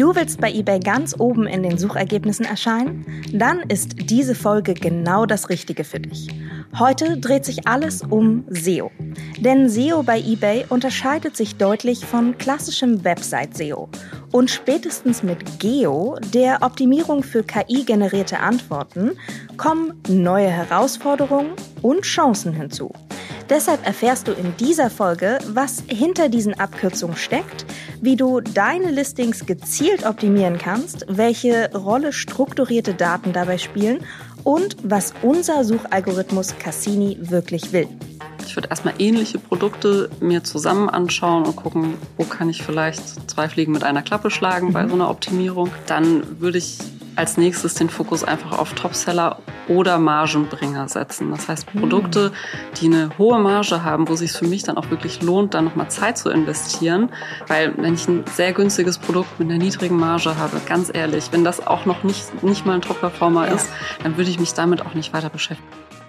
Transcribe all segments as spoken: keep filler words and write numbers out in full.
Du willst bei eBay ganz oben in den Suchergebnissen erscheinen? Dann ist diese Folge genau das Richtige für dich. Heute dreht sich alles um S E O. Denn S E O bei eBay unterscheidet sich deutlich von klassischem Website-S E O. Und spätestens mit Geo, der Optimierung für K I-generierte Antworten, kommen neue Herausforderungen und Chancen hinzu. Deshalb erfährst du in dieser Folge, was hinter diesen Abkürzungen steckt, wie du deine Listings gezielt optimieren kannst, welche Rolle strukturierte Daten dabei spielen und was unser Suchalgorithmus Cassini wirklich will. Ich würde erstmal ähnliche Produkte mir zusammen anschauen und gucken, wo kann ich vielleicht zwei Fliegen mit einer Klappe schlagen mhm. bei so einer Optimierung. Dann würde ich als nächstes den Fokus einfach auf Topseller oder Margenbringer setzen. Das heißt Produkte, die eine hohe Marge haben, wo es sich für mich dann auch wirklich lohnt, da nochmal Zeit zu investieren. Weil wenn ich ein sehr günstiges Produkt mit einer niedrigen Marge habe, ganz ehrlich, wenn das auch noch nicht, nicht mal ein Top-Performer ja. ist, dann würde ich mich damit auch nicht weiter beschäftigen.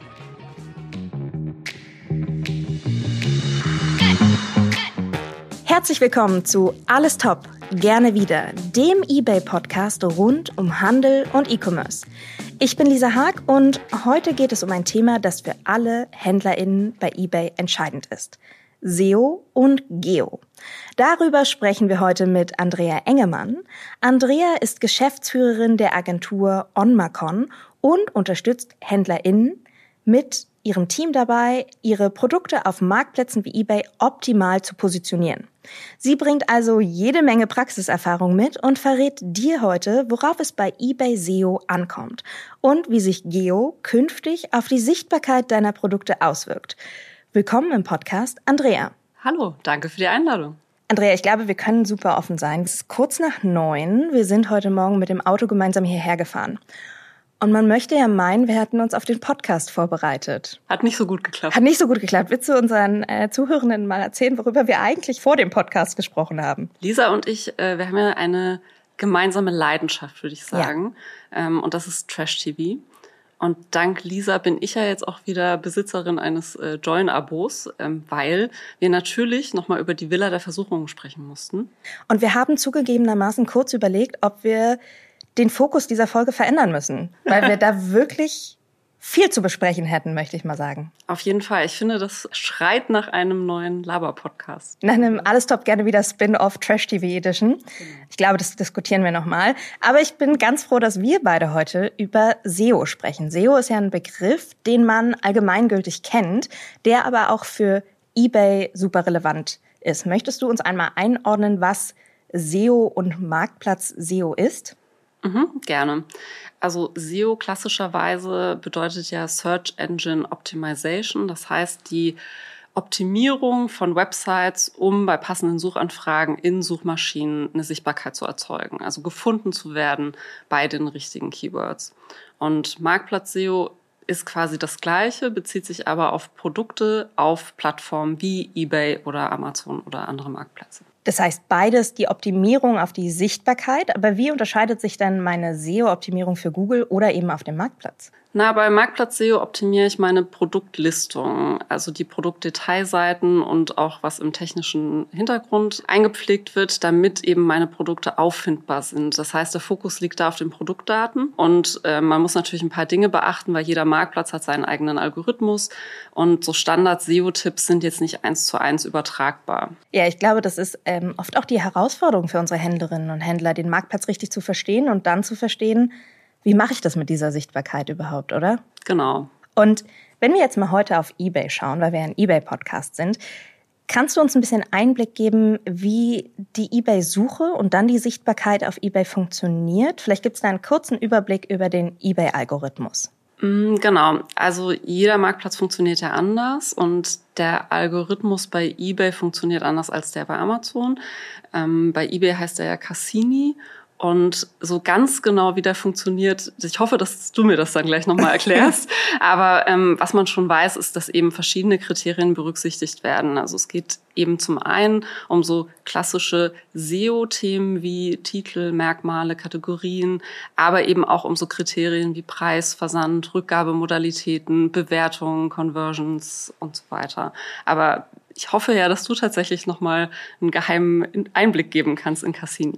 Herzlich willkommen zu Alles Top, gerne wieder, dem eBay-Podcast rund um Handel und E-Commerce. Ich bin Lisa Haag und heute geht es um ein Thema, das für alle HändlerInnen bei eBay entscheidend ist. S E O und Geo. Darüber sprechen wir heute mit Andrea Engemann. Andrea ist Geschäftsführerin der Agentur OnMarcon und unterstützt HändlerInnen mit ihrem Team dabei, ihre Produkte auf Marktplätzen wie eBay optimal zu positionieren. Sie bringt also jede Menge Praxiserfahrung mit und verrät dir heute, worauf es bei eBay S E O ankommt und wie sich Geo künftig auf die Sichtbarkeit deiner Produkte auswirkt. Willkommen im Podcast, Andrea. Hallo, danke für die Einladung. Andrea, ich glaube, wir können super offen sein. Es ist kurz nach neun. Wir sind heute Morgen mit dem Auto gemeinsam hierher gefahren. Und man möchte ja meinen, wir hätten uns auf den Podcast vorbereitet. Hat nicht so gut geklappt. Hat nicht so gut geklappt. Willst du unseren äh, Zuhörenden mal erzählen, worüber wir eigentlich vor dem Podcast gesprochen haben? Lisa und ich, äh, wir haben ja eine gemeinsame Leidenschaft, würde ich sagen. Ja. Ähm, und das ist Trash-T V. Und dank Lisa bin ich ja jetzt auch wieder Besitzerin eines äh, Join-Abos, ähm, weil wir natürlich nochmal über die Villa der Versuchungen sprechen mussten. Und wir haben zugegebenermaßen kurz überlegt, ob wir den Fokus dieser Folge verändern müssen, weil wir da wirklich viel zu besprechen hätten, möchte ich mal sagen. Auf jeden Fall. Ich finde, das schreit nach einem neuen Laber-Podcast. Nach einem Alles Top gerne wieder Spin-off Trash-T V Edition. Genau. Ich glaube, das diskutieren wir nochmal. Aber ich bin ganz froh, dass wir beide heute über S E O sprechen. S E O ist ja ein Begriff, den man allgemeingültig kennt, der aber auch für eBay super relevant ist. Möchtest du uns einmal einordnen, was S E O und Marktplatz-S E O ist? Mhm, gerne. Also S E O klassischerweise bedeutet ja Search Engine Optimization. Das heißt die Optimierung von Websites, um bei passenden Suchanfragen in Suchmaschinen eine Sichtbarkeit zu erzeugen. Also gefunden zu werden bei den richtigen Keywords. Und Marktplatz-S E O ist quasi das Gleiche, bezieht sich aber auf Produkte auf Plattformen wie eBay oder Amazon oder andere Marktplätze. Das heißt beides die Optimierung auf die Sichtbarkeit. Aber wie unterscheidet sich dann meine S E O-Optimierung für Google oder eben auf dem Marktplatz? Na, bei Marktplatz-S E O optimiere ich meine Produktlistung, also die Produktdetailseiten und auch was im technischen Hintergrund eingepflegt wird, damit eben meine Produkte auffindbar sind. Das heißt, der Fokus liegt da auf den Produktdaten und äh, man muss natürlich ein paar Dinge beachten, weil jeder Marktplatz hat seinen eigenen-Algorithmus und so Standard-S E O-Tipps sind jetzt nicht eins zu eins übertragbar. Ja, ich glaube, das ist ähm, oft auch die Herausforderung für unsere Händlerinnen und Händler, den Marktplatz richtig zu verstehen und dann zu verstehen, wie mache ich das mit dieser Sichtbarkeit überhaupt, oder? Genau. Und wenn wir jetzt mal heute auf eBay schauen, weil wir ein eBay-Podcast sind, kannst du uns ein bisschen Einblick geben, wie die eBay-Suche und dann die Sichtbarkeit auf eBay funktioniert? Vielleicht gibt es da einen kurzen Überblick über den eBay-Algorithmus. Genau, also jeder Marktplatz funktioniert ja anders und der Algorithmus bei eBay funktioniert anders als der bei Amazon. Ähm, bei eBay heißt er ja Cassini. Und so ganz genau, wie der funktioniert, ich hoffe, dass du mir das dann gleich nochmal erklärst. Aber ähm, was man schon weiß, ist, dass eben verschiedene Kriterien berücksichtigt werden. Also es geht eben zum einen um so klassische S E O-Themen wie Titel, Merkmale, Kategorien, aber eben auch um so Kriterien wie Preis, Versand, Rückgabemodalitäten, Bewertungen, Conversions und so weiter. Aber ich hoffe ja, dass du tatsächlich nochmal einen geheimen Einblick geben kannst in Cassini.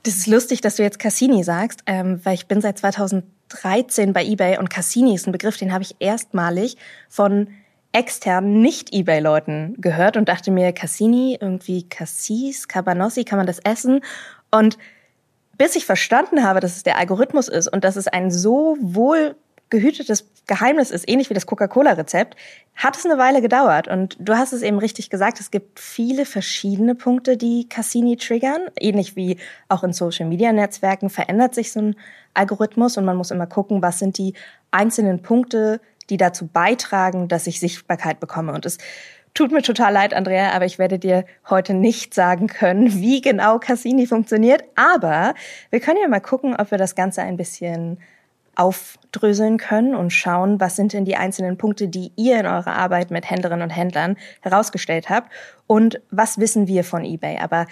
Das ist lustig, dass du jetzt Cassini sagst, ähm, weil ich bin seit zweitausenddreizehn bei eBay und Cassini ist ein Begriff, den habe ich erstmalig von externen Nicht-eBay-Leuten gehört und dachte mir, Cassini, irgendwie Cassis, Cabanossi, kann man das essen? Und bis ich verstanden habe, dass es der Algorithmus ist und dass es ein so wohl gehütetes Geheimnis ist, ähnlich wie das Coca-Cola-Rezept, hat es eine Weile gedauert. Und du hast es eben richtig gesagt, es gibt viele verschiedene Punkte, die Cassini triggern. Ähnlich wie auch in Social-Media-Netzwerken verändert sich so ein Algorithmus und man muss immer gucken, was sind die einzelnen Punkte, die dazu beitragen, dass ich Sichtbarkeit bekomme. Und es tut mir total leid, Andrea, aber ich werde dir heute nicht sagen können, wie genau Cassini funktioniert. Aber wir können ja mal gucken, ob wir das Ganze ein bisschen aufdröseln können und schauen, was sind denn die einzelnen Punkte, die ihr in eurer Arbeit mit Händlerinnen und Händlern herausgestellt habt und was wissen wir von eBay. Aber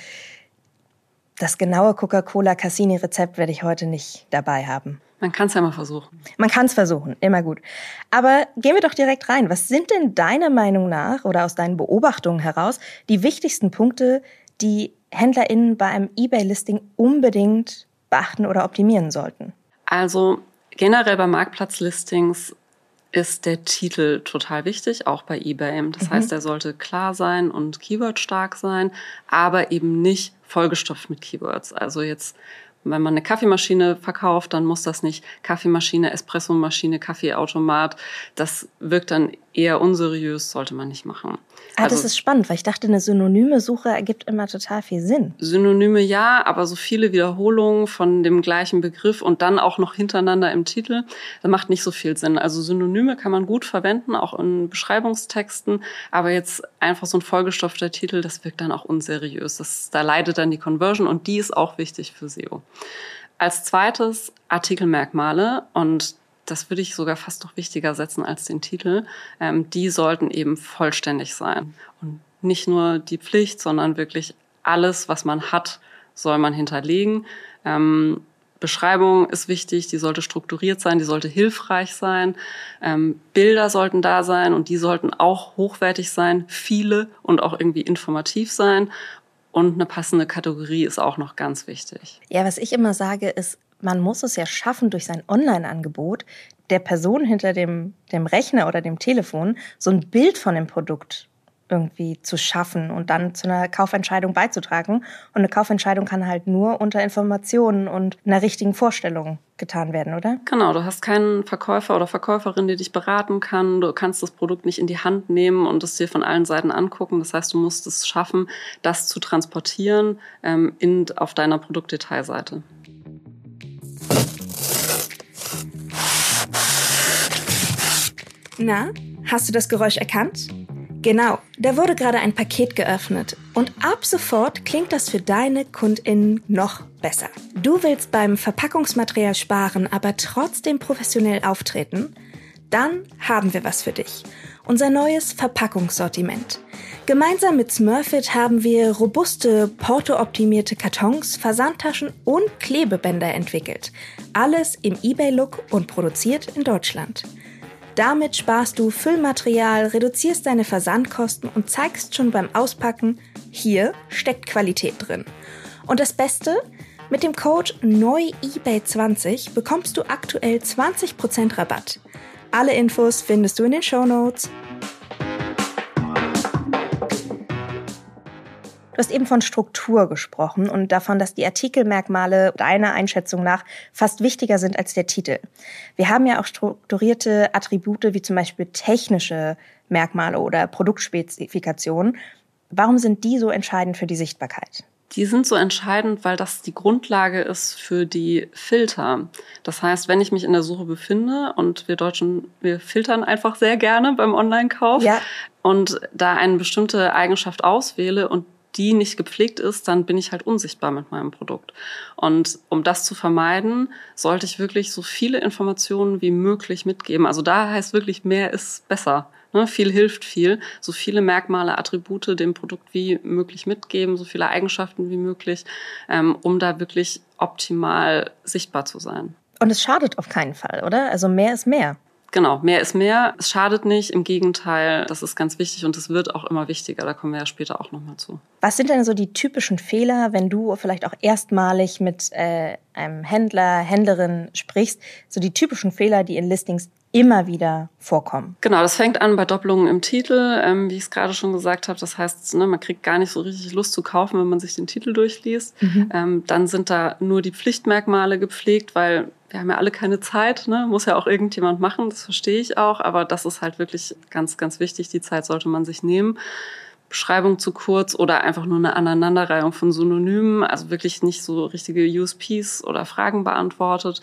das genaue Coca-Cola-Cassini-Rezept werde ich heute nicht dabei haben. Man kann es ja mal versuchen. Man kann es versuchen, immer gut. Aber gehen wir doch direkt rein. Was sind denn deiner Meinung nach oder aus deinen Beobachtungen heraus die wichtigsten Punkte, die HändlerInnen bei einem eBay-Listing unbedingt beachten oder optimieren sollten? Also generell bei Marktplatzlistings ist der Titel total wichtig, auch bei eBay. Das mhm. heißt, er sollte klar sein und keywordstark sein, aber eben nicht vollgestopft mit Keywords. Also jetzt, wenn man eine Kaffeemaschine verkauft, dann muss das nicht Kaffeemaschine, Espressomaschine, Kaffeeautomat. Das wirkt dann eher unseriös, sollte man nicht machen. Ah, also, das ist spannend, weil ich dachte, eine synonyme Suche ergibt immer total viel Sinn. Synonyme ja, aber so viele Wiederholungen von dem gleichen Begriff und dann auch noch hintereinander im Titel, das macht nicht so viel Sinn. Also Synonyme kann man gut verwenden, auch in Beschreibungstexten, aber jetzt einfach so ein vollgestopfter Titel, das wirkt dann auch unseriös. Das, da leidet dann die Conversion und die ist auch wichtig für S E O. Als zweites Artikelmerkmale und das würde ich sogar fast noch wichtiger setzen als den Titel. Ähm, die sollten eben vollständig sein. Und nicht nur die Pflicht, sondern wirklich alles, was man hat, soll man hinterlegen. Ähm, Beschreibung ist wichtig, die sollte strukturiert sein, die sollte hilfreich sein. Ähm, Bilder sollten da sein und die sollten auch hochwertig sein, viele und auch irgendwie informativ sein. Und eine passende Kategorie ist auch noch ganz wichtig. Ja, was ich immer sage, ist, man muss es ja schaffen, durch sein Online-Angebot der Person hinter dem, dem Rechner oder dem Telefon so ein Bild von dem Produkt irgendwie zu schaffen und dann zu einer Kaufentscheidung beizutragen. Und eine Kaufentscheidung kann halt nur unter Informationen und einer richtigen Vorstellung getan werden, oder? Genau, du hast keinen Verkäufer oder Verkäuferin, die dich beraten kann. Du kannst das Produkt nicht in die Hand nehmen und es dir von allen Seiten angucken. Das heißt, du musst es schaffen, das zu transportieren ähm, in, auf deiner Produktdetailseite. Na, hast du das Geräusch erkannt? Genau, da wurde gerade ein Paket geöffnet und ab sofort klingt das für deine KundInnen noch besser. Du willst beim Verpackungsmaterial sparen, aber trotzdem professionell auftreten? Dann haben wir was für dich. Unser neues Verpackungssortiment. Gemeinsam mit Smurfit haben wir robuste, porto-optimierte Kartons, Versandtaschen und Klebebänder entwickelt. Alles im eBay-Look und produziert in Deutschland. Damit sparst du Füllmaterial, reduzierst deine Versandkosten und zeigst schon beim Auspacken, hier steckt Qualität drin. Und das Beste? Mit dem Code neu eBay zwanzig bekommst du aktuell zwanzig Prozent Rabatt. Alle Infos findest du in den Shownotes. Du hast eben von Struktur gesprochen und davon, dass die Artikelmerkmale deiner Einschätzung nach fast wichtiger sind als der Titel. Wir haben ja auch strukturierte Attribute wie zum Beispiel technische Merkmale oder Produktspezifikationen. Warum sind die so entscheidend für die Sichtbarkeit? Die sind so entscheidend, weil das die Grundlage ist für die Filter. Das heißt, wenn ich mich in der Suche befinde und wir Deutschen, wir filtern einfach sehr gerne beim Online-Kauf ja. und da eine bestimmte Eigenschaft auswähle und die nicht gepflegt ist, dann bin ich halt unsichtbar mit meinem Produkt. Und um das zu vermeiden, sollte ich wirklich so viele Informationen wie möglich mitgeben. Also da heißt wirklich, mehr ist besser. Ne? Viel hilft viel. So viele Merkmale, Attribute dem Produkt wie möglich mitgeben, so viele Eigenschaften wie möglich, ähm, um da wirklich optimal sichtbar zu sein. Und es schadet auf keinen Fall, oder? Also mehr ist mehr. Genau, mehr ist mehr. Es schadet nicht, im Gegenteil, das ist ganz wichtig und es wird auch immer wichtiger. Da kommen wir ja später auch nochmal zu. Was sind denn so die typischen Fehler, wenn du vielleicht auch erstmalig mit äh, einem Händler, Händlerin sprichst, so die typischen Fehler, die in Listings immer wieder vorkommen? Genau, das fängt an bei Doppelungen im Titel, ähm, wie ich es gerade schon gesagt habe. Das heißt, ne, man kriegt gar nicht so richtig Lust zu kaufen, wenn man sich den Titel durchliest. Mhm. Ähm, dann sind da nur die Pflichtmerkmale gepflegt, weil wir haben ja alle keine Zeit, ne? Muss ja auch irgendjemand machen, das verstehe ich auch. Aber das ist halt wirklich ganz, ganz wichtig. Die Zeit sollte man sich nehmen. Beschreibung zu kurz oder einfach nur eine Aneinanderreihung von Synonymen, also wirklich nicht so richtige U S Ps oder Fragen beantwortet.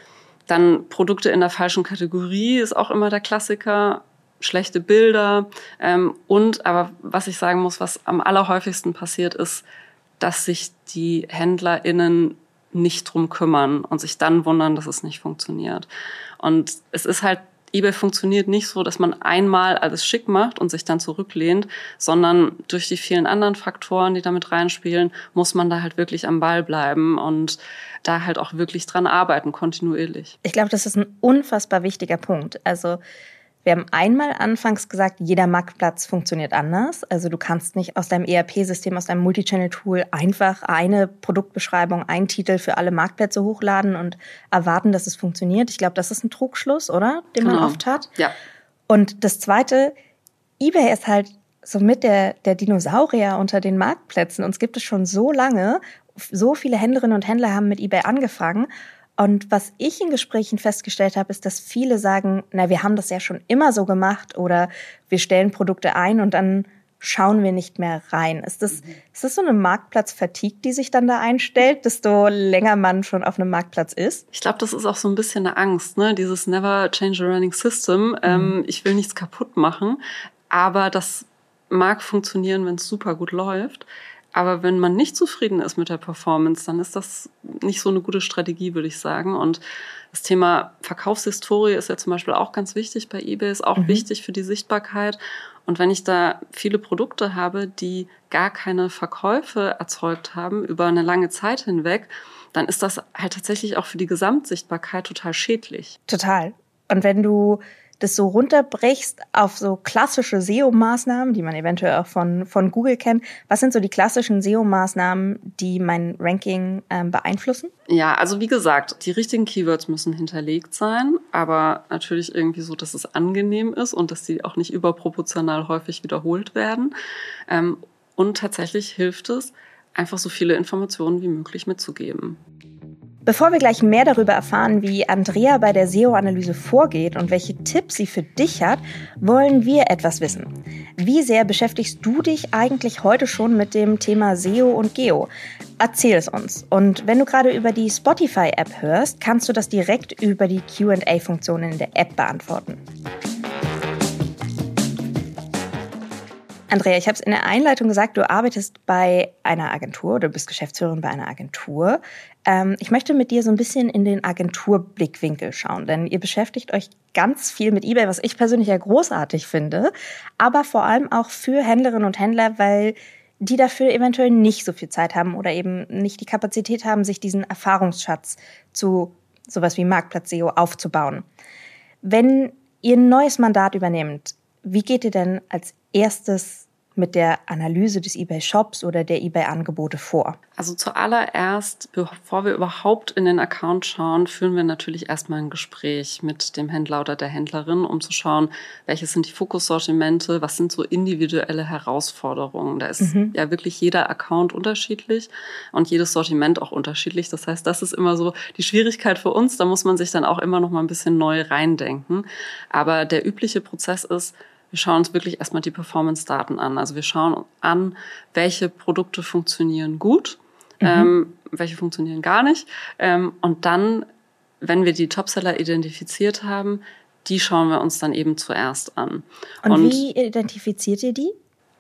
Dann Produkte in der falschen Kategorie ist auch immer der Klassiker. Schlechte Bilder. Ähm, und, aber was ich sagen muss, was am allerhäufigsten passiert ist, dass sich die HändlerInnen nicht drum kümmern und sich dann wundern, dass es nicht funktioniert. Und es ist halt, eBay funktioniert nicht so, dass man einmal alles schick macht und sich dann zurücklehnt, sondern durch die vielen anderen Faktoren, die damit reinspielen, muss man da halt wirklich am Ball bleiben und da halt auch wirklich dran arbeiten, kontinuierlich. Ich glaube, das ist ein unfassbar wichtiger Punkt. Also wir haben einmal anfangs gesagt, jeder Marktplatz funktioniert anders. Also du kannst nicht aus deinem E R P-System, aus deinem Multichannel-Tool einfach eine Produktbeschreibung, einen Titel für alle Marktplätze hochladen und erwarten, dass es funktioniert. Ich glaube, das ist ein Trugschluss, oder? Den genau. man oft hat. Ja. Und das Zweite, eBay ist halt somit der, der Dinosaurier unter den Marktplätzen. Uns gibt es schon so lange. So viele Händlerinnen und Händler haben mit eBay angefangen. Und was ich in Gesprächen festgestellt habe, ist, dass viele sagen, na, wir haben das ja schon immer so gemacht oder wir stellen Produkte ein und dann schauen wir nicht mehr rein. Ist das, ist das so eine Marktplatz-Fatigue, die sich dann da einstellt, desto länger man schon auf einem Marktplatz ist? Ich glaube, das ist auch so ein bisschen eine Angst, ne? Dieses Never Change a Running System. Mhm. Ähm, ich will nichts kaputt machen, aber das mag funktionieren, wenn es super gut läuft. Aber wenn man nicht zufrieden ist mit der Performance, dann ist das nicht so eine gute Strategie, würde ich sagen. Und das Thema Verkaufshistorie ist ja zum Beispiel auch ganz wichtig bei eBay, ist auch mhm. wichtig für die Sichtbarkeit. Und wenn ich da viele Produkte habe, die gar keine Verkäufe erzeugt haben über eine lange Zeit hinweg, dann ist das halt tatsächlich auch für die Gesamtsichtbarkeit total schädlich. Total. Und wenn du das so runterbrichst auf so klassische S E O-Maßnahmen, die man eventuell auch von, von Google kennt. Was sind so die klassischen S E O-Maßnahmen, die mein Ranking ähm, beeinflussen? Ja, also wie gesagt, die richtigen Keywords müssen hinterlegt sein, aber natürlich irgendwie so, dass es angenehm ist und dass die auch nicht überproportional häufig wiederholt werden. Ähm, und tatsächlich hilft es, einfach so viele Informationen wie möglich mitzugeben. Bevor wir gleich mehr darüber erfahren, wie Andrea bei der S E O-Analyse vorgeht und welche Tipps sie für dich hat, wollen wir etwas wissen. Wie sehr beschäftigst du dich eigentlich heute schon mit dem Thema S E O und Geo? Erzähl es uns. Und wenn du gerade über die Spotify-App hörst, kannst du das direkt über die Q and A-Funktion in der App beantworten. Andrea, ich habe es in der Einleitung gesagt, du arbeitest bei einer Agentur oder bist Geschäftsführerin bei einer Agentur. Ähm, ich möchte mit dir so ein bisschen in den Agenturblickwinkel schauen, denn ihr beschäftigt euch ganz viel mit eBay, was ich persönlich ja großartig finde, aber vor allem auch für Händlerinnen und Händler, weil die dafür eventuell nicht so viel Zeit haben oder eben nicht die Kapazität haben, sich diesen Erfahrungsschatz zu sowas wie Marktplatz-S E O aufzubauen. Wenn ihr ein neues Mandat übernehmt, wie geht ihr denn als erstes mit der Analyse des eBay-Shops oder der eBay-Angebote vor? Also zuallererst, bevor wir überhaupt in den Account schauen, führen wir natürlich erstmal ein Gespräch mit dem Händler oder der Händlerin, um zu schauen, welche sind die Fokussortimente, was sind so individuelle Herausforderungen. Da ist mhm. ja wirklich jeder Account unterschiedlich und jedes Sortiment auch unterschiedlich. Das heißt, das ist immer so die Schwierigkeit für uns. Da muss man sich dann auch immer noch mal ein bisschen neu reindenken. Aber der übliche Prozess ist, wir schauen uns wirklich erstmal die Performance-Daten an. Also wir schauen an, welche Produkte funktionieren gut, mhm. ähm, welche funktionieren gar nicht. Ähm, und dann, wenn wir die Topseller identifiziert haben, die schauen wir uns dann eben zuerst an. Und, und wie identifiziert ihr die?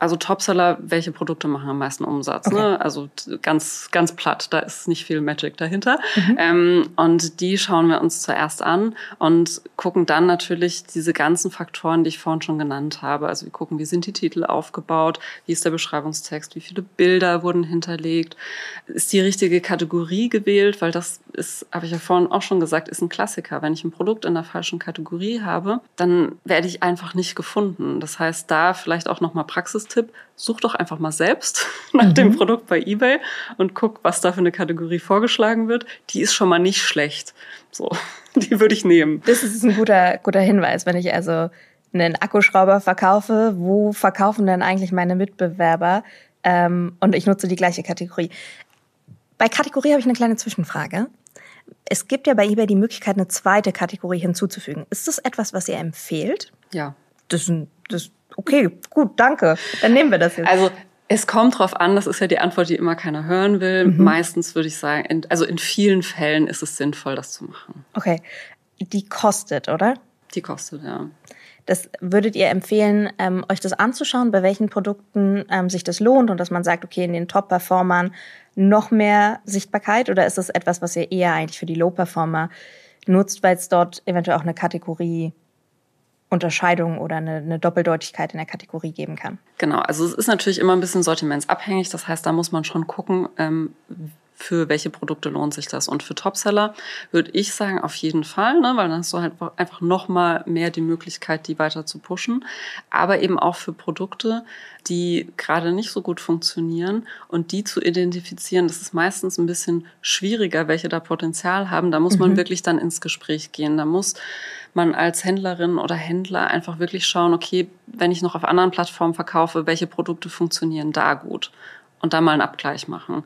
Also Topseller, welche Produkte machen am meisten Umsatz? Okay. Ne? Also ganz, ganz platt, da ist nicht viel Magic dahinter. Mhm. Ähm, und die schauen wir uns zuerst an und gucken dann natürlich diese ganzen Faktoren, die ich vorhin schon genannt habe. Also wir gucken, wie sind die Titel aufgebaut, wie ist der Beschreibungstext, wie viele Bilder wurden hinterlegt, ist die richtige Kategorie gewählt, weil das ist, habe ich ja vorhin auch schon gesagt, ist ein Klassiker. Wenn ich ein Produkt in der falschen Kategorie habe, dann werde ich einfach nicht gefunden. Das heißt, da vielleicht auch nochmal Praxistipp, such doch einfach mal selbst nach mhm. dem Produkt bei eBay und guck, was da für eine Kategorie vorgeschlagen wird. Die ist schon mal nicht schlecht. So, die würde ich nehmen. Das ist ein guter, guter Hinweis. Wenn ich also einen Akkuschrauber verkaufe, wo verkaufen denn eigentlich meine Mitbewerber? Ähm, und ich nutze die gleiche Kategorie. Bei Kategorie habe ich eine kleine Zwischenfrage. Es gibt ja bei eBay die Möglichkeit, eine zweite Kategorie hinzuzufügen. Ist das etwas, was ihr empfehlt? Ja. Das ist das okay, gut, danke. Dann nehmen wir das jetzt. Also es kommt drauf an, das ist ja die Antwort, die immer keiner hören will. Mhm. Meistens würde ich sagen, in, also in vielen Fällen ist es sinnvoll, das zu machen. Okay. Die kostet, oder? Die kostet, ja. Das würdet ihr empfehlen, ähm, euch das anzuschauen, bei welchen Produkten ähm, sich das lohnt und dass man sagt, okay, in den Top-Performern noch mehr Sichtbarkeit, oder ist das etwas, was ihr eher eigentlich für die Low-Performer nutzt, weil es dort eventuell auch eine Kategorie Unterscheidung oder eine, eine Doppeldeutigkeit in der Kategorie geben kann? Genau, also es ist natürlich immer ein bisschen sortimentsabhängig. Das heißt, da muss man schon gucken, ähm, für welche Produkte lohnt sich das. Und für Topseller würde ich sagen, auf jeden Fall, ne, weil dann hast du halt einfach noch mal mehr die Möglichkeit, die weiter zu pushen. Aber eben auch für Produkte, die gerade nicht so gut funktionieren und die zu identifizieren, das ist meistens ein bisschen schwieriger, welche da Potenzial haben. Da muss man mhm. wirklich dann ins Gespräch gehen. Da muss man als Händlerin oder Händler einfach wirklich schauen, okay, wenn ich noch auf anderen Plattformen verkaufe, welche Produkte funktionieren da gut? Und da mal einen Abgleich machen.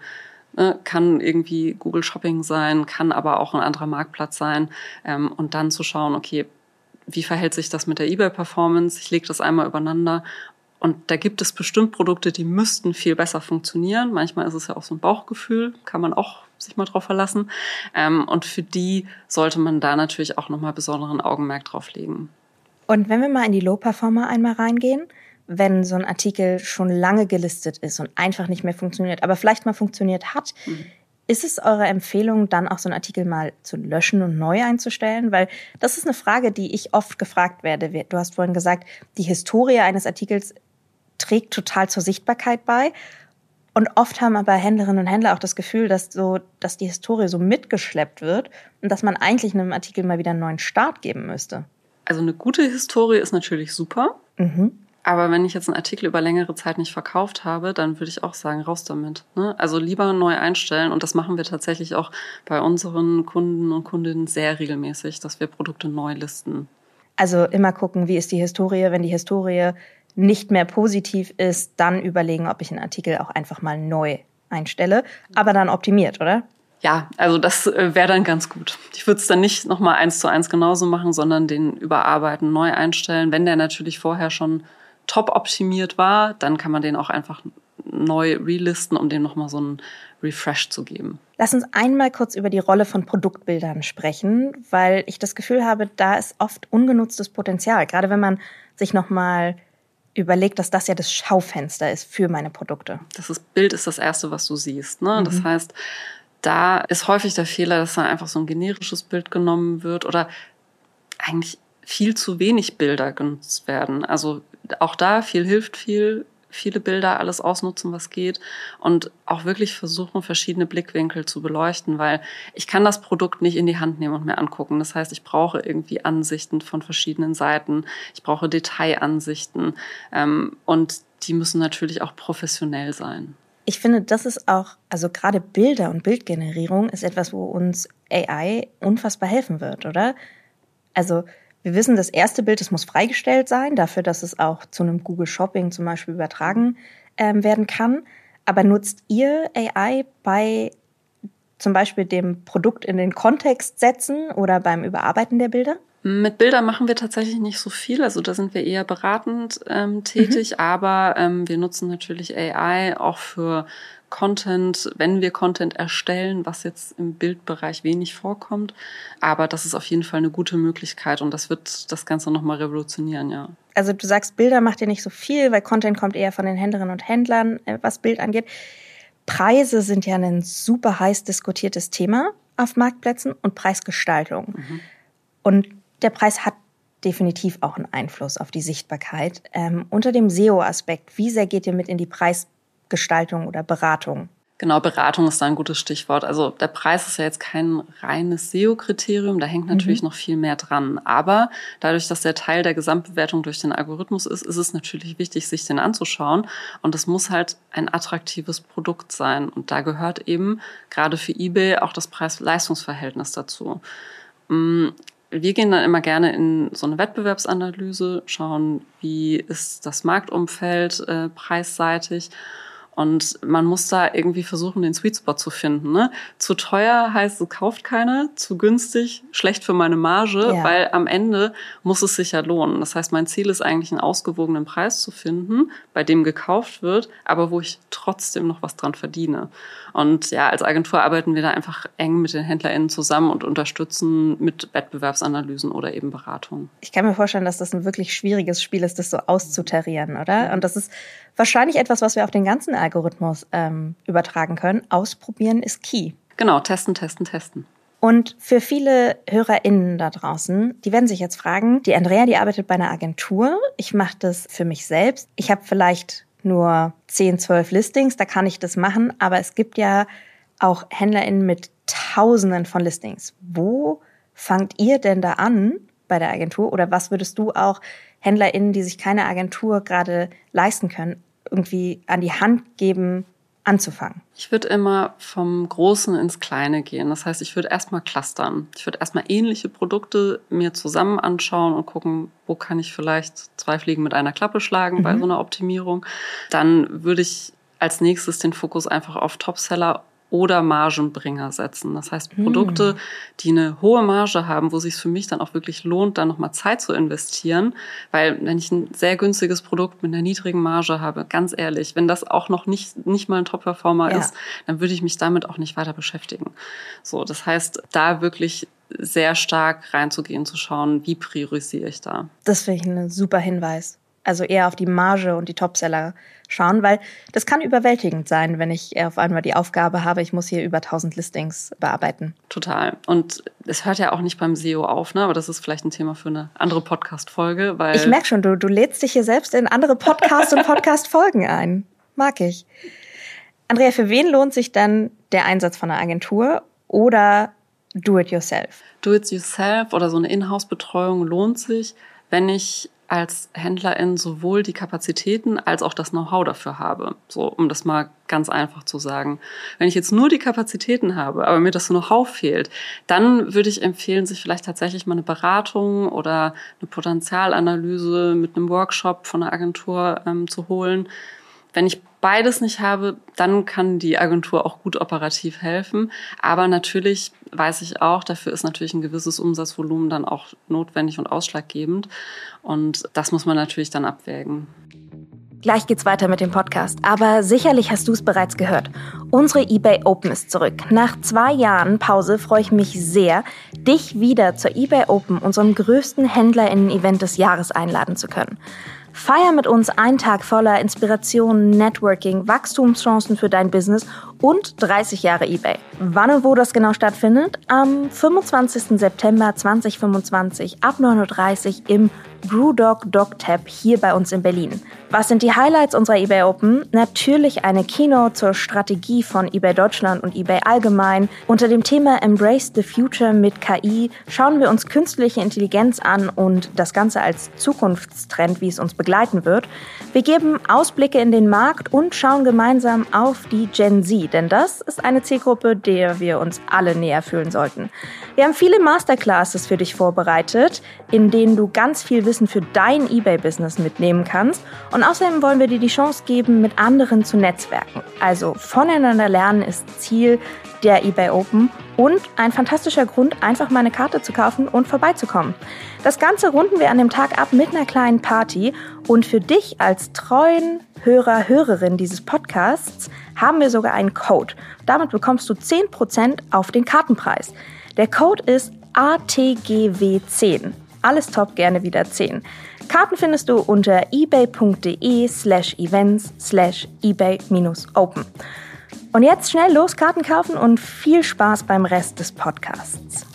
Kann irgendwie Google Shopping sein, kann aber auch ein anderer Marktplatz sein. Und dann zu schauen, okay, wie verhält sich das mit der eBay-Performance? Ich lege das einmal übereinander. Und da gibt es bestimmt Produkte, die müssten viel besser funktionieren. Manchmal ist es ja auch so ein Bauchgefühl, kann man auch sich mal drauf verlassen. Und für die sollte man da natürlich auch nochmal besonderen Augenmerk drauf legen. Und wenn wir mal in die Low-Performer einmal reingehen, wenn so ein Artikel schon lange gelistet ist und einfach nicht mehr funktioniert, aber vielleicht mal funktioniert hat, mhm. ist es eure Empfehlung, dann auch so einen Artikel mal zu löschen und neu einzustellen? Weil das ist eine Frage, die ich oft gefragt werde. Du hast vorhin gesagt, die Historie eines Artikels trägt total zur Sichtbarkeit bei. Und oft haben aber Händlerinnen und Händler auch das Gefühl, dass so, dass die Historie so mitgeschleppt wird und dass man eigentlich einem Artikel mal wieder einen neuen Start geben müsste. Also eine gute Historie ist natürlich super. Mhm. Aber wenn ich jetzt einen Artikel über längere Zeit nicht verkauft habe, dann würde ich auch sagen, raus damit. Ne? Also lieber neu einstellen. Und das machen wir tatsächlich auch bei unseren Kunden und Kundinnen sehr regelmäßig, dass wir Produkte neu listen. Also immer gucken, wie ist die Historie. Wenn die Historie nicht mehr positiv ist, dann überlegen, ob ich einen Artikel auch einfach mal neu einstelle. Aber dann optimiert, oder? Ja, also das wäre dann ganz gut. Ich würde es dann nicht nochmal eins zu eins genauso machen, sondern den überarbeiten, neu einstellen. Wenn der natürlich vorher schon top optimiert war, dann kann man den auch einfach neu relisten, um dem nochmal so einen Refresh zu geben. Lass uns einmal kurz über die Rolle von Produktbildern sprechen, weil ich das Gefühl habe, da ist oft ungenutztes Potenzial. Gerade wenn man sich nochmal überlegt, dass das ja das Schaufenster ist für meine Produkte. Das ist, Bild ist das Erste, was du siehst. Ne? Mhm. Das heißt, da ist häufig der Fehler, dass da einfach so ein generisches Bild genommen wird oder eigentlich viel zu wenig Bilder genutzt werden. Also auch da viel hilft viel, viele Bilder, alles ausnutzen, was geht und auch wirklich versuchen, verschiedene Blickwinkel zu beleuchten, weil ich kann das Produkt nicht in die Hand nehmen und mir angucken. Das heißt, ich brauche irgendwie Ansichten von verschiedenen Seiten, ich brauche Detailansichten ähm, und die müssen natürlich auch professionell sein. Ich finde, das ist auch, also gerade Bilder und Bildgenerierung ist etwas, wo uns A I unfassbar helfen wird, oder? Also wir wissen, das erste Bild, das muss freigestellt sein, dafür, dass es auch zu einem Google Shopping zum Beispiel übertragen ähm, werden kann. Aber nutzt ihr A I bei zum Beispiel dem Produkt in den Kontext setzen oder beim Überarbeiten der Bilder? Mit Bildern machen wir tatsächlich nicht so viel, also da sind wir eher beratend ähm, tätig, mhm. aber ähm, wir nutzen natürlich A I auch für Content, wenn wir Content erstellen, was jetzt im Bildbereich wenig vorkommt. Aber das ist auf jeden Fall eine gute Möglichkeit und das wird das Ganze nochmal revolutionieren, ja. Also du sagst, Bilder macht ihr nicht so viel, weil Content kommt eher von den Händlerinnen und Händlern, was Bild angeht. Preise sind ja ein super heiß diskutiertes Thema auf Marktplätzen und Preisgestaltung. Mhm. Und der Preis hat definitiv auch einen Einfluss auf die Sichtbarkeit. Ähm, unter dem S E O-Aspekt, wie sehr geht ihr mit in die Preisgestaltung oder Beratung? Genau, Beratung ist da ein gutes Stichwort. Also der Preis ist ja jetzt kein reines S E O-Kriterium, da hängt natürlich mhm. noch viel mehr dran. Aber dadurch, dass der Teil der Gesamtbewertung durch den Algorithmus ist, ist es natürlich wichtig, sich den anzuschauen. Und es muss halt ein attraktives Produkt sein. Und da gehört eben gerade für eBay auch das Preis-Leistungs-Verhältnis dazu. Wir gehen dann immer gerne in so eine Wettbewerbsanalyse, schauen, wie ist das Marktumfeld äh, preisseitig. Und man muss da irgendwie versuchen, den Sweet Spot zu finden. Ne? Zu teuer heißt, es kauft keiner, zu günstig, schlecht für meine Marge, ja. Weil am Ende muss es sich ja lohnen. Das heißt, mein Ziel ist eigentlich, einen ausgewogenen Preis zu finden, bei dem gekauft wird, aber wo ich trotzdem noch was dran verdiene. Und ja, als Agentur arbeiten wir da einfach eng mit den HändlerInnen zusammen und unterstützen mit Wettbewerbsanalysen oder eben Beratung. Ich kann mir vorstellen, dass das ein wirklich schwieriges Spiel ist, das so auszutarieren, oder? Und das ist wahrscheinlich etwas, was wir auf den ganzen Algorithmus ähm, übertragen können. Ausprobieren ist key. Genau, testen, testen, testen. Und für viele HörerInnen da draußen, die werden sich jetzt fragen, die Andrea, die arbeitet bei einer Agentur. Ich mache das für mich selbst. Ich habe vielleicht nur zehn, zwölf Listings, da kann ich das machen. Aber es gibt ja auch HändlerInnen mit Tausenden von Listings. Wo fangt ihr denn da an bei der Agentur? Oder was würdest du auch HändlerInnen, die sich keine Agentur gerade leisten können, irgendwie an die Hand geben, anzufangen? Ich würde immer vom Großen ins Kleine gehen. Das heißt, ich würde erstmal clustern. Ich würde erstmal ähnliche Produkte mir zusammen anschauen und gucken, wo kann ich vielleicht zwei Fliegen mit einer Klappe schlagen mhm. bei so einer Optimierung. Dann würde ich als nächstes den Fokus einfach auf Topseller oder Margenbringer setzen. Das heißt, Produkte, hm. die eine hohe Marge haben, wo es sich für mich dann auch wirklich lohnt, da nochmal Zeit zu investieren. Weil wenn ich ein sehr günstiges Produkt mit einer niedrigen Marge habe, ganz ehrlich, wenn das auch noch nicht, nicht mal ein Top-Performer ja. ist, dann würde ich mich damit auch nicht weiter beschäftigen. So, das heißt, da wirklich sehr stark reinzugehen, zu schauen, wie priorisiere ich da. Das finde ich ein super Hinweis. Also eher auf die Marge und die Topseller schauen, weil das kann überwältigend sein, wenn ich auf einmal die Aufgabe habe, ich muss hier über tausend Listings bearbeiten. Total. Und es hört ja auch nicht beim S E O auf, ne? Aber das ist vielleicht ein Thema für eine andere Podcast-Folge. Weil ich merke schon, du, du lädst dich hier selbst in andere Podcasts und Podcast-Folgen ein. Mag ich. Andrea, für wen lohnt sich dann der Einsatz von einer Agentur oder Do-it-yourself? Do-it-yourself oder so eine Inhouse-Betreuung lohnt sich, wenn ich als Händlerin sowohl die Kapazitäten als auch das Know-how dafür habe. So, um das mal ganz einfach zu sagen. Wenn ich jetzt nur die Kapazitäten habe, aber mir das Know-how fehlt, dann würde ich empfehlen, sich vielleicht tatsächlich mal eine Beratung oder eine Potenzialanalyse mit einem Workshop von einer Agentur ähm, zu holen. Wenn ich beides nicht habe, dann kann die Agentur auch gut operativ helfen. Aber natürlich weiß ich auch, dafür ist natürlich ein gewisses Umsatzvolumen dann auch notwendig und ausschlaggebend. Und das muss man natürlich dann abwägen. Gleich geht's weiter mit dem Podcast, aber sicherlich hast du es bereits gehört. Unsere eBay Open ist zurück. Nach zwei Jahren Pause freue ich mich sehr, dich wieder zur eBay Open, unserem größten HändlerInnen-Event des Jahres, einladen zu können. Feier mit uns einen Tag voller Inspiration, Networking, Wachstumschancen für dein Business und dreißig Jahre eBay. Wann und wo das genau stattfindet? Am fünfundzwanzigsten September zweitausendfünfundzwanzig ab neun Uhr dreißig im Brewdog DocTab hier bei uns in Berlin. Was sind die Highlights unserer eBay Open? Natürlich eine Keynote zur Strategie von eBay Deutschland und eBay allgemein. Unter dem Thema Embrace the Future mit K I schauen wir uns künstliche Intelligenz an und das Ganze als Zukunftstrend, wie es uns begleiten wird. Wir geben Ausblicke in den Markt und schauen gemeinsam auf die Gen Z, denn das ist eine Zielgruppe, der wir uns alle näher fühlen sollten. Wir haben viele Masterclasses für dich vorbereitet, in denen du ganz viel Wissen für dein eBay-Business mitnehmen kannst. Und außerdem wollen wir dir die Chance geben, mit anderen zu netzwerken. Also voneinander lernen ist Ziel der eBay Open und ein fantastischer Grund, einfach mal eine Karte zu kaufen und vorbeizukommen. Das Ganze runden wir an dem Tag ab mit einer kleinen Party. Und für dich als treuen Hörer, Hörerin dieses Podcasts haben wir sogar einen Code. Damit bekommst du zehn Prozent auf den Kartenpreis. Der Code ist A T G W zehn. Alles top, gerne wieder zehn. Karten findest du unter ebay.de slash events slash ebay minus open. Und jetzt schnell los Karten kaufen und viel Spaß beim Rest des Podcasts.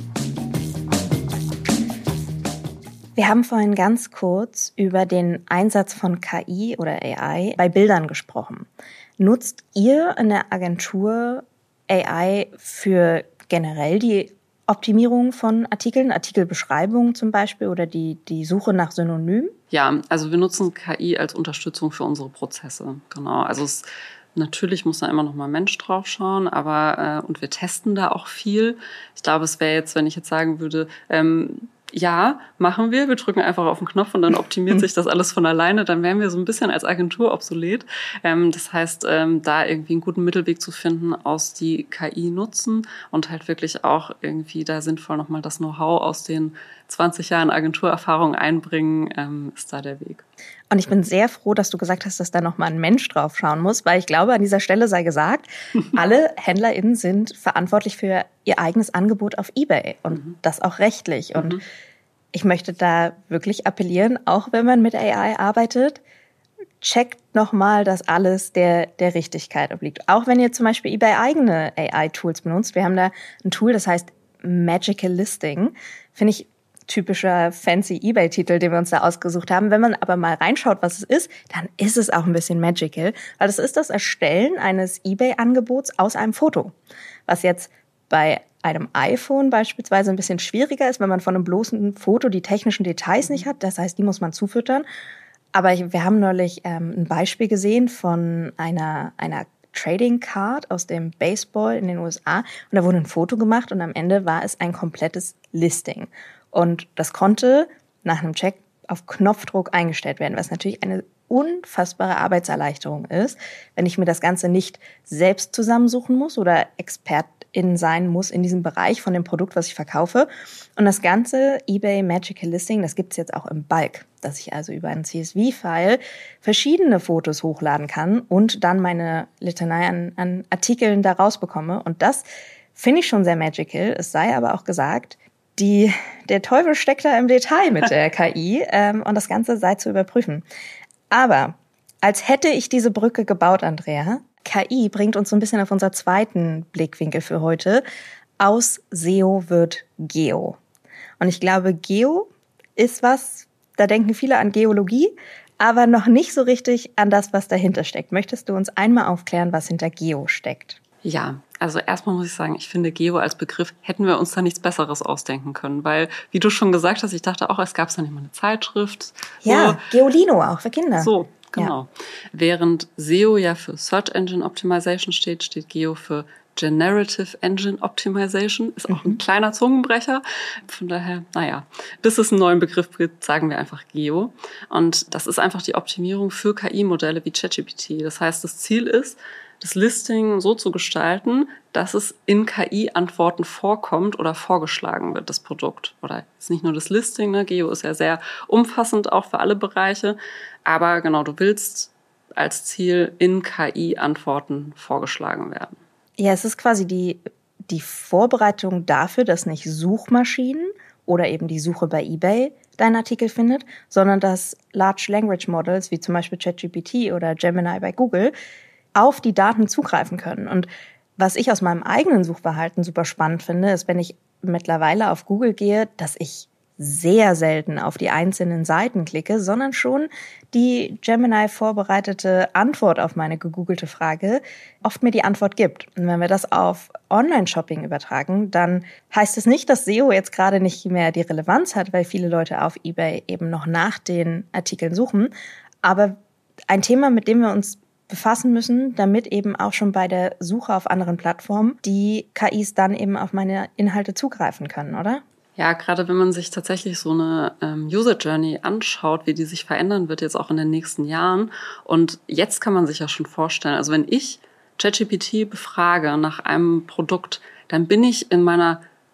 Wir haben vorhin ganz kurz über den Einsatz von K I oder A I bei Bildern gesprochen. Nutzt ihr in der Agentur A I für generell die Optimierung von Artikeln, Artikelbeschreibungen zum Beispiel oder die, die Suche nach Synonymen? Ja, also wir nutzen K I als Unterstützung für unsere Prozesse. Genau, also es, natürlich muss da immer noch mal ein Mensch drauf schauen, aber äh, und wir testen da auch viel. Ich glaube, es wäre jetzt, wenn ich jetzt sagen würde, ähm, ja, machen wir. Wir drücken einfach auf den Knopf und dann optimiert sich das alles von alleine. Dann wären wir so ein bisschen als Agentur obsolet. Ähm, das heißt, ähm, da irgendwie einen guten Mittelweg zu finden, aus die K I nutzen und halt wirklich auch irgendwie da sinnvoll nochmal das Know-how aus den zwanzig Jahren Agenturerfahrung einbringen, ähm, ist da der Weg. Und ich bin sehr froh, dass du gesagt hast, dass da nochmal ein Mensch drauf schauen muss, weil ich glaube, an dieser Stelle sei gesagt, alle HändlerInnen sind verantwortlich für ihr eigenes Angebot auf eBay und mhm. das auch rechtlich. Und mhm. ich möchte da wirklich appellieren, auch wenn man mit A I arbeitet, checkt nochmal, dass alles der, der Richtigkeit obliegt. Auch wenn ihr zum Beispiel eBay eigene A I-Tools benutzt. Wir haben da ein Tool, das heißt Magical Listing. Finde ich typischer fancy eBay-Titel, den wir uns da ausgesucht haben. Wenn man aber mal reinschaut, was es ist, dann ist es auch ein bisschen magical, weil das ist das Erstellen eines eBay-Angebots aus einem Foto, was jetzt bei einem iPhone beispielsweise ein bisschen schwieriger ist, wenn man von einem bloßen Foto die technischen Details nicht hat. Das heißt, die muss man zufüttern. Aber ich, wir haben neulich ähm, ein Beispiel gesehen von einer, einer Trading Card aus dem Baseball in den U S A und da wurde ein Foto gemacht und am Ende war es ein komplettes Listing. Und das konnte nach einem Check auf Knopfdruck eingestellt werden, was natürlich eine unfassbare Arbeitserleichterung ist, wenn ich mir das Ganze nicht selbst zusammensuchen muss oder Expertin sein muss in diesem Bereich von dem Produkt, was ich verkaufe. Und das ganze eBay Magical Listing, das gibt's jetzt auch im Bulk, dass ich also über einen C S V-File verschiedene Fotos hochladen kann und dann meine Litanei an, an Artikeln da rausbekomme. Und das finde ich schon sehr magical. Es sei aber auch gesagt, die, der Teufel steckt da im Detail mit der K I ähm, und das Ganze sei zu überprüfen. Aber als hätte ich diese Brücke gebaut, Andrea, K I bringt uns so ein bisschen auf unser zweiten Blickwinkel für heute. Aus S E O wird Geo. Und ich glaube, Geo ist was, da denken viele an Geologie, aber noch nicht so richtig an das, was dahinter steckt. Möchtest du uns einmal aufklären, was hinter Geo steckt? Ja, also erstmal muss ich sagen, ich finde Geo als Begriff, hätten wir uns da nichts Besseres ausdenken können, weil, wie du schon gesagt hast, ich dachte auch, es gab da nicht mal eine Zeitschrift. Ja, so. Geolino auch für Kinder. So, genau. Ja. Während S E O ja für Search Engine Optimization steht, steht Geo für Generative Engine Optimization, ist auch mhm. ein kleiner Zungenbrecher. Von daher, naja, bis es einen neuen Begriff gibt, sagen wir einfach Geo. Und das ist einfach die Optimierung für K I-Modelle wie ChatGPT. Das heißt, das Ziel ist, das Listing so zu gestalten, dass es in K I-Antworten vorkommt oder vorgeschlagen wird, das Produkt. Oder ist nicht nur das Listing, ne? Geo ist ja sehr umfassend auch für alle Bereiche. Aber genau, du willst als Ziel in K I-Antworten vorgeschlagen werden. Ja, es ist quasi die, die Vorbereitung dafür, dass nicht Suchmaschinen oder eben die Suche bei eBay deinen Artikel findet, sondern dass Large Language Models wie zum Beispiel ChatGPT oder Gemini bei Google auf die Daten zugreifen können. Und was ich aus meinem eigenen Suchverhalten super spannend finde, ist, wenn ich mittlerweile auf Google gehe, dass ich sehr selten auf die einzelnen Seiten klicke, sondern schon die Gemini vorbereitete Antwort auf meine gegoogelte Frage oft mir die Antwort gibt. Und wenn wir das auf Online-Shopping übertragen, dann heißt es nicht, dass S E O jetzt gerade nicht mehr die Relevanz hat, weil viele Leute auf eBay eben noch nach den Artikeln suchen. Aber ein Thema, mit dem wir uns befassen müssen, damit eben auch schon bei der Suche auf anderen Plattformen die K Is dann eben auf meine Inhalte zugreifen können, oder? Ja, gerade wenn man sich tatsächlich so eine ähm, User Journey anschaut, wie die sich verändern wird jetzt auch in den nächsten Jahren. Und jetzt kann man sich ja schon vorstellen, also wenn ich ChatGPT befrage nach einem Produkt, dann bin ich in meiner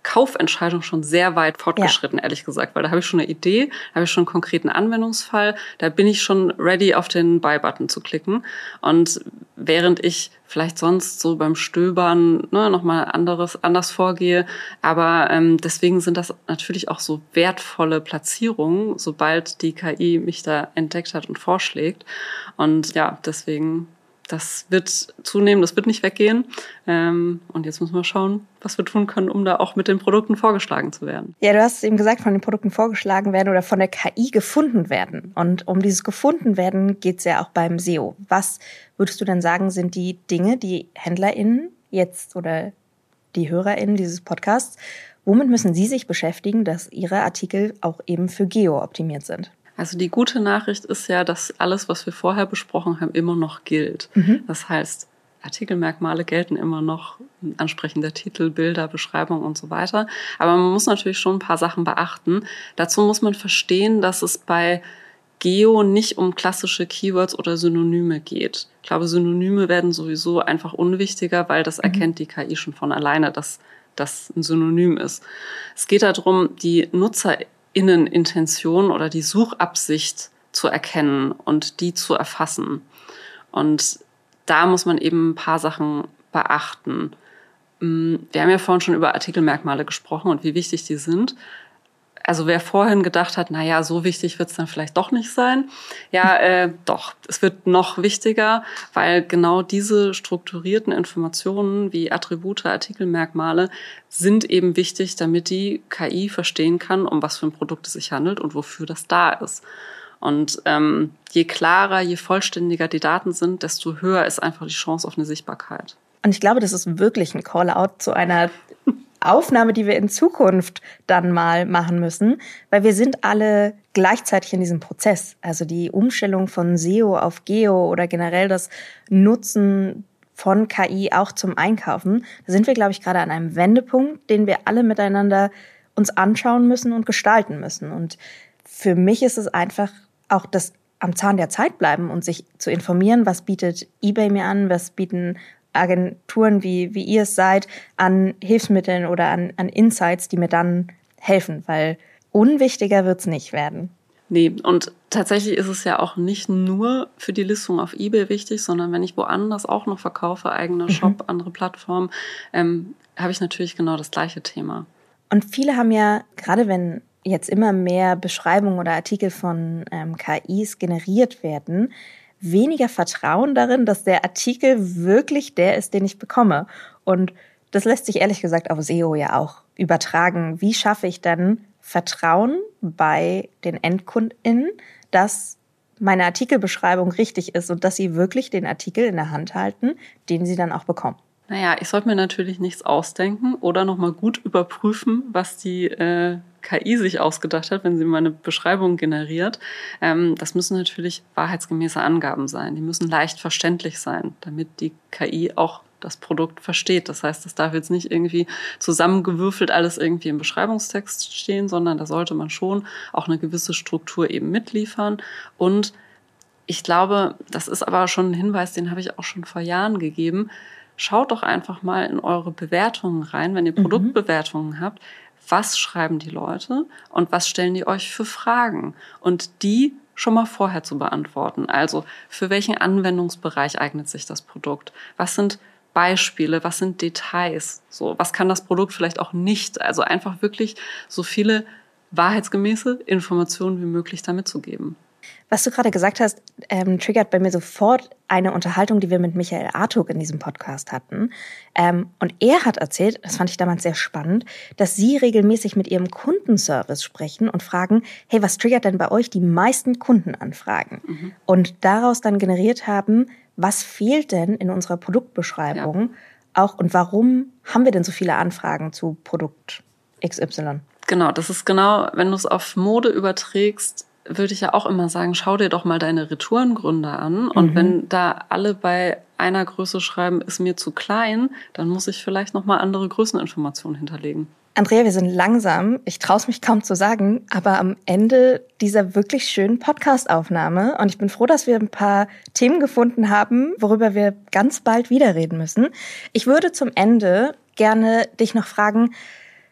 Kaufentscheidung schon sehr weit fortgeschritten, ja. ehrlich gesagt, weil da habe ich schon eine Idee, da habe ich schon einen konkreten Anwendungsfall, da bin ich schon ready, auf den Buy-Button zu klicken. Und während ich vielleicht sonst so beim Stöbern ne, nochmal anderes, anders vorgehe, aber ähm, deswegen sind das natürlich auch so wertvolle Platzierungen, sobald die K I mich da entdeckt hat und vorschlägt. Und ja, deswegen... Das wird zunehmen, das wird nicht weggehen. Ähm, und jetzt müssen wir schauen, was wir tun können, um da auch mit den Produkten vorgeschlagen zu werden. Ja, du hast eben gesagt, von den Produkten vorgeschlagen werden oder von der K I gefunden werden. Und um dieses gefunden werden geht es ja auch beim S E O. Was würdest du denn sagen, sind die Dinge, die HändlerInnen jetzt oder die HörerInnen dieses Podcasts, womit müssen sie sich beschäftigen, dass ihre Artikel auch eben für G E O optimiert sind? Also die gute Nachricht ist ja, dass alles, was wir vorher besprochen haben, immer noch gilt. Mhm. Das heißt, Artikelmerkmale gelten immer noch, ansprechender Titel, Bilder, Beschreibung und so weiter. Aber man muss natürlich schon ein paar Sachen beachten. Dazu muss man verstehen, dass es bei G E O nicht um klassische Keywords oder Synonyme geht. Ich glaube, Synonyme werden sowieso einfach unwichtiger, weil das mhm. erkennt die K I schon von alleine, dass das ein Synonym ist. Es geht darum, die Nutzer Innenintention oder die Suchabsicht zu erkennen und die zu erfassen. Und da muss man eben ein paar Sachen beachten. Wir haben ja vorhin schon über Artikelmerkmale gesprochen und wie wichtig die sind. Also wer vorhin gedacht hat, naja, so wichtig wird es dann vielleicht doch nicht sein. Ja, äh, doch, es wird noch wichtiger, weil genau diese strukturierten Informationen wie Attribute, Artikelmerkmale sind eben wichtig, damit die K I verstehen kann, um was für ein Produkt es sich handelt und wofür das da ist. Und ähm, je klarer, je vollständiger die Daten sind, desto höher ist einfach die Chance auf eine Sichtbarkeit. Und ich glaube, das ist wirklich ein Call-out zu einer Aufnahme, die wir in Zukunft dann mal machen müssen, weil wir sind alle gleichzeitig in diesem Prozess. Also die Umstellung von S E O auf G E O oder generell das Nutzen von K I auch zum Einkaufen, da sind wir, glaube ich, gerade an einem Wendepunkt, den wir alle miteinander uns anschauen müssen und gestalten müssen. Und für mich ist es einfach auch das am Zahn der Zeit bleiben und sich zu informieren, was bietet eBay mir an, was bieten Agenturen, wie, wie ihr es seid, an Hilfsmitteln oder an, an Insights, die mir dann helfen, weil unwichtiger wird's nicht werden. Nee, und tatsächlich ist es ja auch nicht nur für die Listung auf eBay wichtig, sondern wenn ich woanders auch noch verkaufe, eigener Shop, mhm. andere Plattformen, ähm, habe ich natürlich genau das gleiche Thema. Und viele haben ja, gerade wenn jetzt immer mehr Beschreibungen oder Artikel von ähm, K Is generiert werden, weniger Vertrauen darin, dass der Artikel wirklich der ist, den ich bekomme. Und das lässt sich ehrlich gesagt auf S E O ja auch übertragen. Wie schaffe ich dann Vertrauen bei den EndkundInnen, dass meine Artikelbeschreibung richtig ist und dass sie wirklich den Artikel in der Hand halten, den sie dann auch bekommen? Naja, ich sollte mir natürlich nichts ausdenken oder nochmal gut überprüfen, was die äh, K I sich ausgedacht hat, wenn sie meine Beschreibung generiert. Ähm, das müssen natürlich wahrheitsgemäße Angaben sein. Die müssen leicht verständlich sein, damit die K I auch das Produkt versteht. Das heißt, das darf jetzt nicht irgendwie zusammengewürfelt alles irgendwie im Beschreibungstext stehen, sondern da sollte man schon auch eine gewisse Struktur eben mitliefern. Und ich glaube, das ist aber schon ein Hinweis, den habe ich auch schon vor Jahren gegeben. Schaut doch einfach mal in eure Bewertungen rein, wenn ihr Produktbewertungen mhm. habt. Was schreiben die Leute und was stellen die euch für Fragen? Und die schon mal vorher zu beantworten. Also für welchen Anwendungsbereich eignet sich das Produkt? Was sind Beispiele? Was sind Details? So, was kann das Produkt vielleicht auch nicht? Also einfach wirklich so viele wahrheitsgemäße Informationen wie möglich damit zu geben. Was du gerade gesagt hast, ähm, triggert bei mir sofort eine Unterhaltung, die wir mit Michael Artug in diesem Podcast hatten. Ähm, und er hat erzählt, das fand ich damals sehr spannend, dass sie regelmäßig mit ihrem Kundenservice sprechen und fragen, hey, was triggert denn bei euch die meisten Kundenanfragen? Mhm. Und daraus dann generiert haben, was fehlt denn in unserer Produktbeschreibung ja. auch und warum haben wir denn so viele Anfragen zu Produkt X Y? Genau, das ist genau, wenn du es auf Mode überträgst, würde ich ja auch immer sagen, schau dir doch mal deine Retourengründe an. Und mhm. wenn da alle bei einer Größe schreiben, ist mir zu klein, dann muss ich vielleicht nochmal andere Größeninformationen hinterlegen. Andrea, wir sind langsam, ich traue es mich kaum zu sagen, aber am Ende dieser wirklich schönen Podcast-Aufnahme. Und ich bin froh, dass wir ein paar Themen gefunden haben, worüber wir ganz bald wieder reden müssen. Ich würde zum Ende gerne dich noch fragen,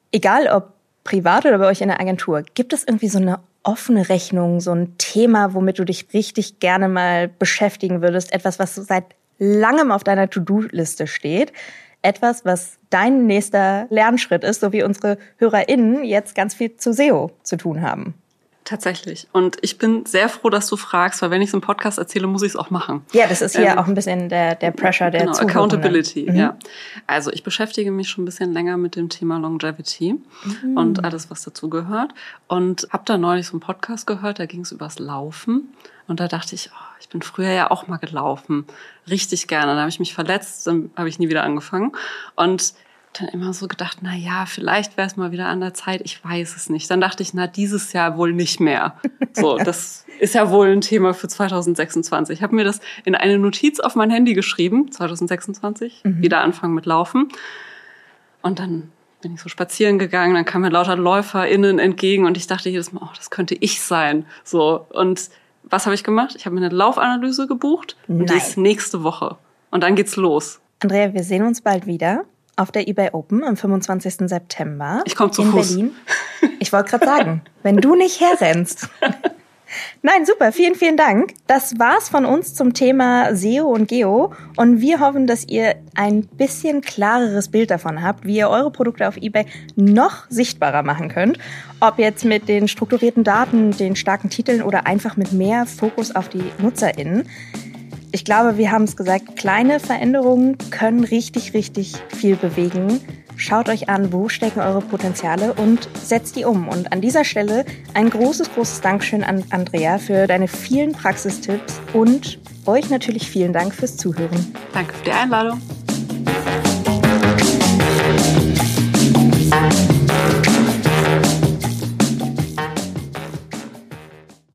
Egal ob privat oder bei euch in der Agentur, gibt es irgendwie so eine offene Rechnung, so ein Thema, womit du dich richtig gerne mal beschäftigen würdest? Etwas, was seit langem auf deiner To-Do-Liste steht? Etwas, was dein nächster Lernschritt ist, so wie unsere HörerInnen jetzt ganz viel zu S E O zu tun haben? Tatsächlich. Und ich bin sehr froh, dass du fragst, weil wenn ich es im Podcast erzähle, muss ich es auch machen. Ja, das ist hier ähm, auch ein bisschen der, der Pressure der genau, Zuhörenden. Accountability, mhm. ja. Also ich beschäftige mich schon ein bisschen länger mit dem Thema Longevity mhm. und alles, was dazu gehört. Und habe da neulich so einen Podcast gehört, da ging es übers Laufen. Und da dachte ich, oh, ich bin früher ja auch mal gelaufen. Richtig gerne. Dann habe ich mich verletzt, dann habe ich nie wieder angefangen. Und dann immer so gedacht, na ja, vielleicht wäre es mal wieder an der Zeit, ich weiß es nicht. Dann dachte ich, na, dieses Jahr wohl nicht mehr. So, das ist ja wohl ein Thema für zwanzig sechsundzwanzig. Ich habe mir das in eine Notiz auf mein Handy geschrieben, zwanzig sechsundzwanzig, mhm. wieder anfangen mit Laufen. Und dann bin ich so spazieren gegangen, dann kamen mir lauter LäuferInnen entgegen und ich dachte jedes Mal, oh, das könnte ich sein. So, und was habe ich gemacht? Ich habe mir eine Laufanalyse gebucht und Nein. die ist nächste Woche. Und dann geht's los. Andrea, wir sehen uns bald wieder. Auf der eBay Open am fünfundzwanzigsten September. Ich komme zu in Fuß. Berlin. Ich wollte gerade sagen, wenn du nicht herrennst. Nein, super, vielen, vielen Dank. Das war's von uns zum Thema S E O und Geo. Und wir hoffen, dass ihr ein bisschen klareres Bild davon habt, wie ihr eure Produkte auf eBay noch sichtbarer machen könnt. Ob jetzt mit den strukturierten Daten, den starken Titeln oder einfach mit mehr Fokus auf die NutzerInnen. Ich glaube, wir haben es gesagt, kleine Veränderungen können richtig, richtig viel bewegen. Schaut euch an, wo stecken eure Potenziale und setzt die um. Und an dieser Stelle ein großes, großes Dankeschön an Andrea für deine vielen Praxistipps und euch natürlich vielen Dank fürs Zuhören. Danke für die Einladung.